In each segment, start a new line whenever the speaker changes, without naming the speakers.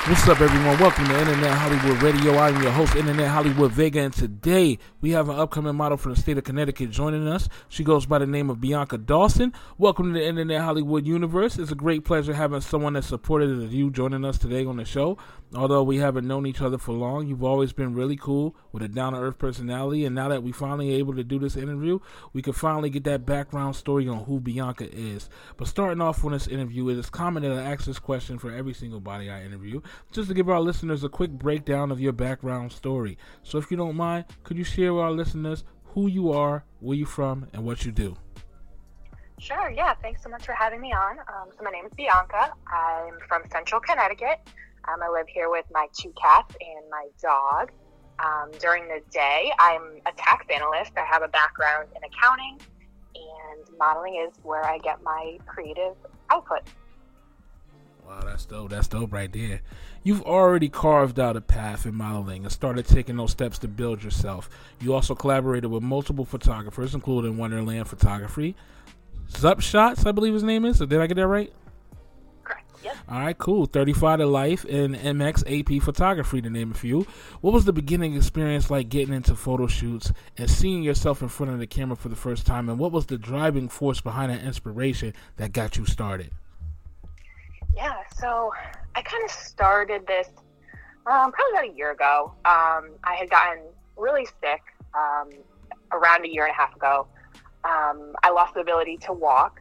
What's up, everyone? Welcome to Internet Hollywood Radio. I'm your host, Internet Hollywood Vega, and today we have an upcoming model from the state of Connecticut joining us. She goes by the name of Bianca Dawson. Welcome to the Internet Hollywood universe. It's a great pleasure having someone as supportive as you joining us today on the show. Although we haven't known each other for long, you've always been really cool with a down-to-earth personality, and now that we finally able to do this interview, we can finally get that background story on who Bianca is. But starting off on this interview, it is common that I ask this question for every single body I interview, just to give our listeners a quick breakdown of your background story. So if you don't mind, could you share with our listeners who you are, where you're from, and what you do?
Sure, yeah. Thanks so much for having me on. So my name is Bianca. I'm from Central Connecticut. I live here with my 2 cats and my dog. During the day, I'm a tax analyst. I have a background in accounting, and modeling is where I get my creative output.
Wow, that's dope. That's dope right there. You've already carved out a path in modeling and started taking those steps to build yourself. You also collaborated with multiple photographers, including Wonderland Photography. Zup Shots, I believe his name is. So did I get that right?
Correct, yep.
All right, cool. 35 to Life and MX AP Photography, to name a few. What was the beginning experience like getting into photo shoots and seeing yourself in front of the camera for the first time? And what was the driving force behind that inspiration that got you started?
Yeah, so I kind of started this probably about a year ago. I had gotten really sick around a year and a half ago. I lost the ability to walk.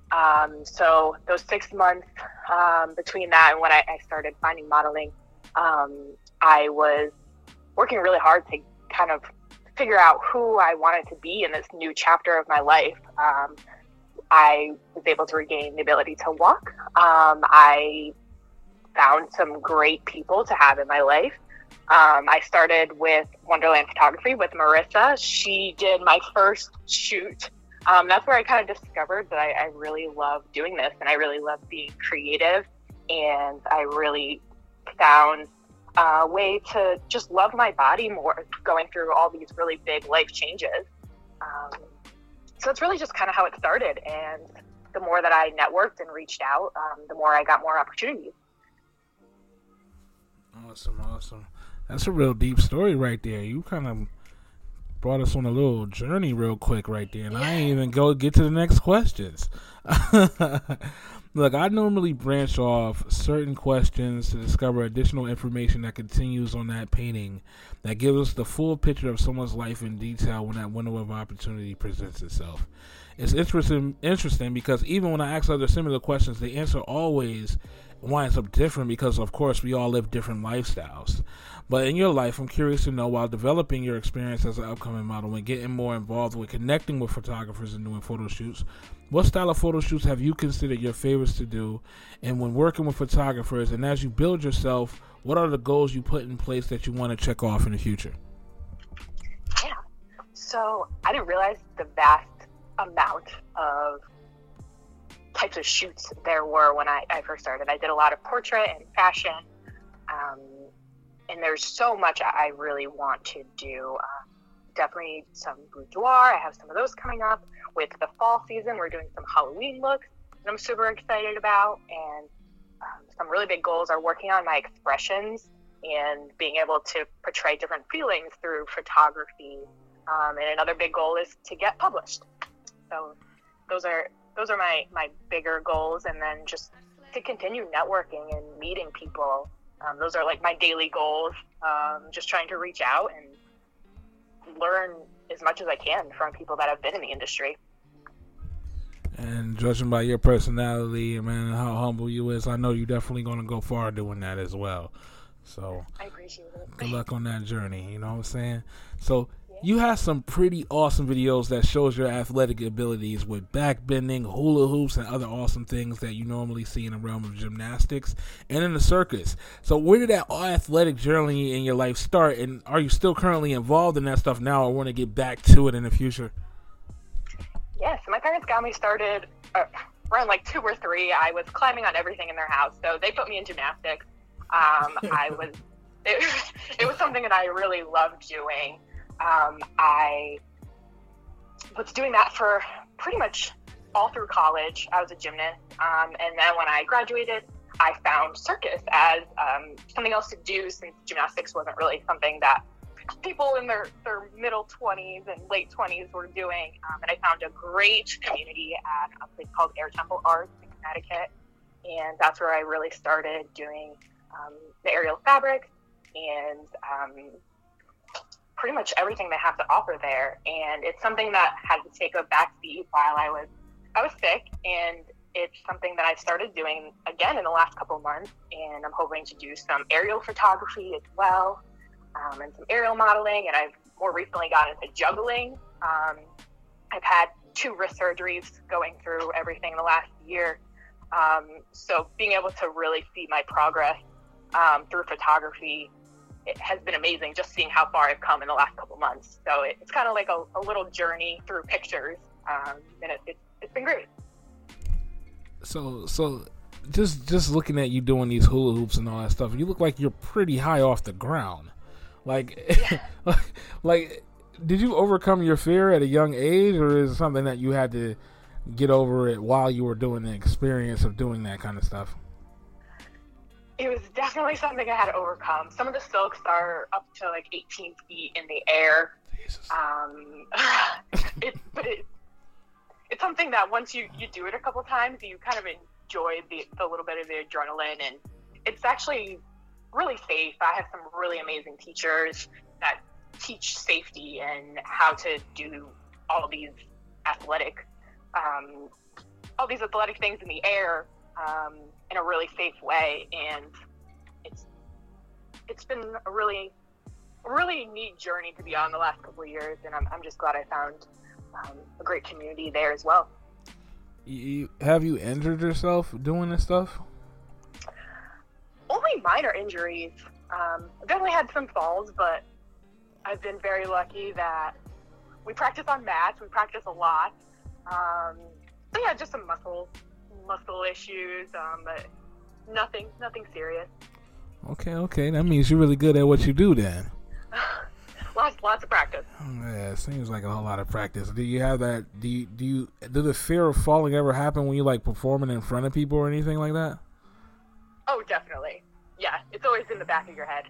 So those 6 months between that and when I started finding modeling, I was working really hard to kind of figure out who I wanted to be in this new chapter of my life. I was able to regain the ability to walk. I found some great people to have in my life. I started with Wonderland Photography with Marissa. She did my first shoot. That's where I kind of discovered that I really love doing this, and I really love being creative, and I really found a way to just love my body more going through all these really big life changes. So it's really just kind of how it started, and the more that I networked and reached out, the more I got more opportunities.
Awesome. That's a real deep story right there. You kind of brought us on a little journey real quick right there, and I ain't even get to the next questions. Look, I normally branch off certain questions to discover additional information that continues on that painting that gives us the full picture of someone's life in detail when that window of opportunity presents itself. It's interesting because even when I ask other similar questions, the answer always winds up different because, of course, we all live different lifestyles. But in your life, I'm curious to know, while developing your experience as an upcoming model and getting more involved with connecting with photographers and doing photo shoots, what style of photo shoots have you considered your favorites to do? And when working with photographers and as you build yourself, what are the goals you put in place that you want to check off in the future?
Yeah. So I didn't realize the vast amount of types of shoots there were when I first started. I did a lot of portrait and fashion. And there's so much I really want to do. Definitely some boudoir. I have some of those coming up. With the fall season, we're doing some Halloween looks that I'm super excited about. And some really big goals are working on my expressions and being able to portray different feelings through photography. And another big goal is to get published. So those are my bigger goals. And then just to continue networking and meeting people. Those are like my daily goals, just trying to reach out and learn as much as I can from people that have been in the industry.
And judging by your personality, man, and how humble you is, I know you're definitely going to go far doing that as well. So
I appreciate it.
Good luck on that journey, you know what I'm saying? So you have some pretty awesome videos that shows your athletic abilities with backbending, hula hoops, and other awesome things that you normally see in the realm of gymnastics and in the circus. So where did that athletic journey in your life start, and are you still currently involved in that stuff now or want to get back to it in the future?
Yes, my parents got me started around like 2 or 3. I was climbing on everything in their house, so they put me in gymnastics. It was something that I really loved doing. I was doing that for pretty much all through college. I was a gymnast. And then when I graduated, I found circus as something else to do, since gymnastics wasn't really something that people in their middle 20s and late 20s were doing. And I found a great community at a place called Air Temple Arts in Connecticut. And that's where I really started doing the aerial fabrics and pretty much everything they have to offer there. And it's something that had to take a backseat while I was sick, and it's something that I started doing again in the last couple of months, and I'm hoping to do some aerial photography as well, and some aerial modeling, and I've more recently gotten into juggling. I've had 2 wrist surgeries going through everything in the last year, so being able to really see my progress through photography, it has been amazing, just seeing how far I've come in the last couple months. So it's kind of like a little journey through pictures, and it's been great.
So just looking at you doing these hula hoops and all that stuff, you look like you're pretty high off the ground. Like, yeah. like, did you overcome your fear at a young age, or is it something that you had to get over it while you were doing the experience of doing that kind of stuff?
It was definitely something I had to overcome. Some of the silks are up to like 18 feet in the air.
Jesus.
It's something that once you do it a couple times, you kind of enjoy the little bit of the adrenaline, and it's actually really safe. I have some really amazing teachers that teach safety and how to do all these athletic things in the air in a really safe way, and it's been a really neat journey to be on the last couple of years, and I'm just glad I found a great community there as well.
Have you injured yourself doing this stuff?
Only minor injuries. I've definitely had some falls, but I've been very lucky that we practice on mats. We practice a lot. So yeah, just some muscle issues, but nothing serious.
Okay. That means you're really good at what you do then.
Lots of practice.
Yeah, it seems like a whole lot of practice. Do you have that? Do the fear of falling ever happen when you like performing in front of people or anything like that?
Oh, definitely. Yeah, it's always in the back of your head.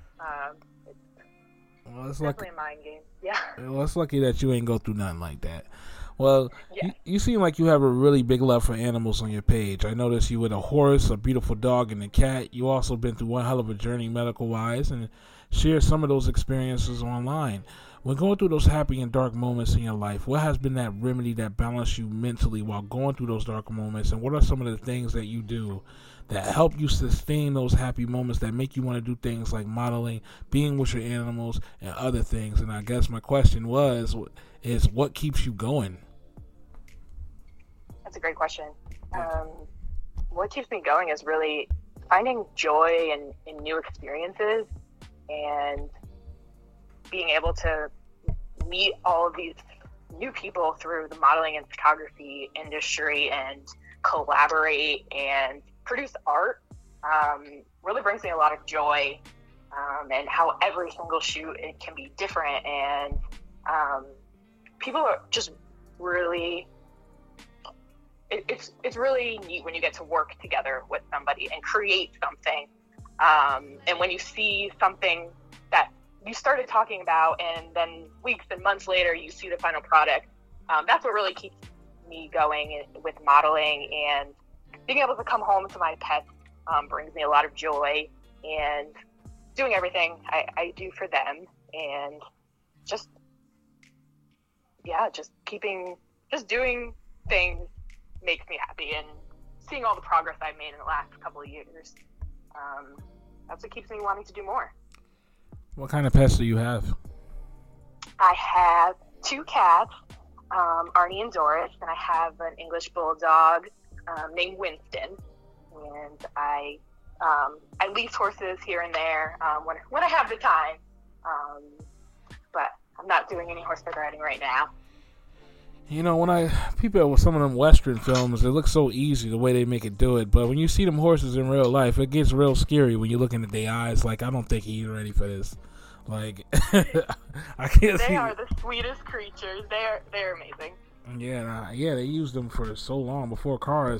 It's definitely a mind game. Yeah.
Well, it's lucky that you ain't go through nothing like that. Well, yeah. You seem like you have a really big love for animals on your page. I noticed you with a horse, a beautiful dog, and a cat. You also been through one hell of a journey medical-wise and share some of those experiences online. When going through those happy and dark moments in your life, what has been that remedy that balanced you mentally while going through those dark moments, and what are some of the things that you do that help you sustain those happy moments that make you want to do things like modeling, being with your animals, and other things? And I guess my question is what keeps you going?
That's a great question. What keeps me going is really finding joy in new experiences and being able to meet all of these new people through the modeling and photography industry and collaborate and produce art really brings me a lot of joy, and how every single shoot, it can be different, and people are just really, it's really neat when you get to work together with somebody and create something, and when you see something that you started talking about and then weeks and months later you see the final product, that's what really keeps me going with modeling. And being able to come home to my pets brings me a lot of joy, and doing everything I do for them, and just doing things makes me happy, and seeing all the progress I've made in the last couple of years, that's what keeps me wanting to do more.
What kind of pets do you have?
I have 2 cats, Arnie and Doris, and I have an English bulldog named Winston. And I lease horses here and there when I have the time, but I'm not doing any horseback riding right now.
You know, when people with some of them Western films, it looks so easy the way they make it do it. But when you see them horses in real life, it gets real scary when you look into their eyes. Like, I don't think he's ready for this. Like, I can't see.
They are the sweetest creatures. They're amazing.
Yeah, they used them for so long before cars.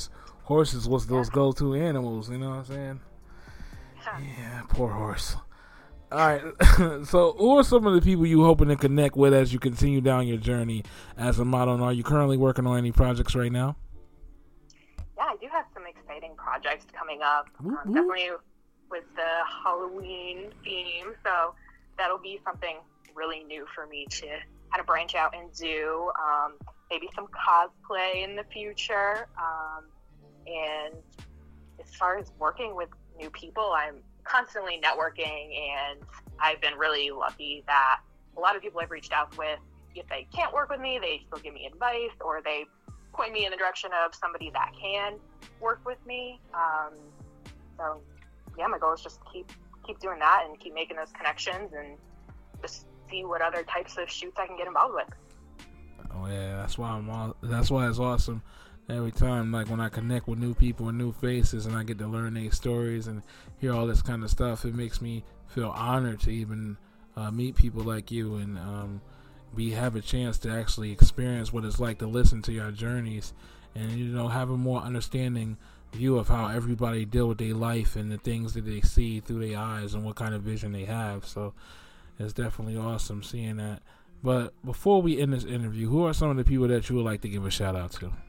horses was those go-to animals. You know what I'm saying? Yeah, poor horse. All right. So, who are some of the people you hoping to connect with as you continue down your journey as a model? And are you currently working on any projects right now?
Yeah, I do have some exciting projects coming up. Definitely with the Halloween theme. So that'll be something really new for me to kind of branch out and do. Maybe some cosplay in the future. And as far as working with new people, I'm constantly networking, and I've been really lucky that a lot of people I've reached out with, if they can't work with me, they still give me advice, or they point me in the direction of somebody that can work with me. So yeah, my goal is just keep doing that and keep making those connections and just see what other types of shoots I can get involved with.
Oh yeah, that's why it's awesome. Every time, like when I connect with new people and new faces, and I get to learn their stories and hear all this kind of stuff, it makes me feel honored to even meet people like you and have a chance to actually experience what it's like to listen to your journeys and have a more understanding view of how everybody deal with their life and the things that they see through their eyes and what kind of vision they have. So it's definitely awesome seeing that. But before we end this interview, who are some of the people that you would like to give a shout out to?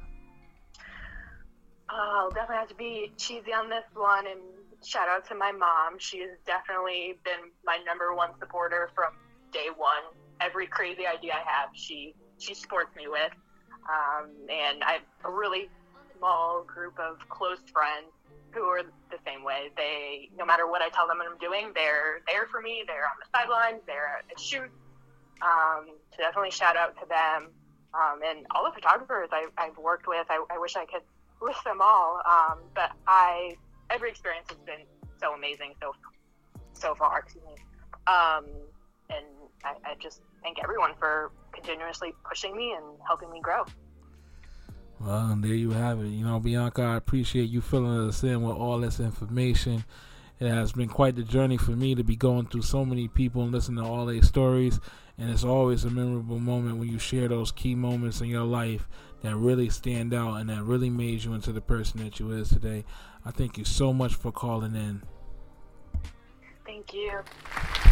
I'll definitely have to be cheesy on this one and shout out to my mom. She has definitely been my number one supporter from day one. Every crazy idea I have, she supports me with. And I have a really small group of close friends who are the same way. They, no matter what I tell them I'm doing, they're there for me. They're on the sidelines. They're at shoots. So definitely shout out to them. And all the photographers I've worked with, I wish I could list them all. But every experience has been so amazing so far. Excuse me. And I just thank everyone for continuously pushing me and helping me grow.
Well, there you have it. Bianca, I appreciate you filling us in with all this information. It has been quite the journey for me to be going through so many people and listening to all their stories. And it's always a memorable moment when you share those key moments in your life that really stand out and that really made you into the person that you is today. I thank you so much for calling in.
Thank you.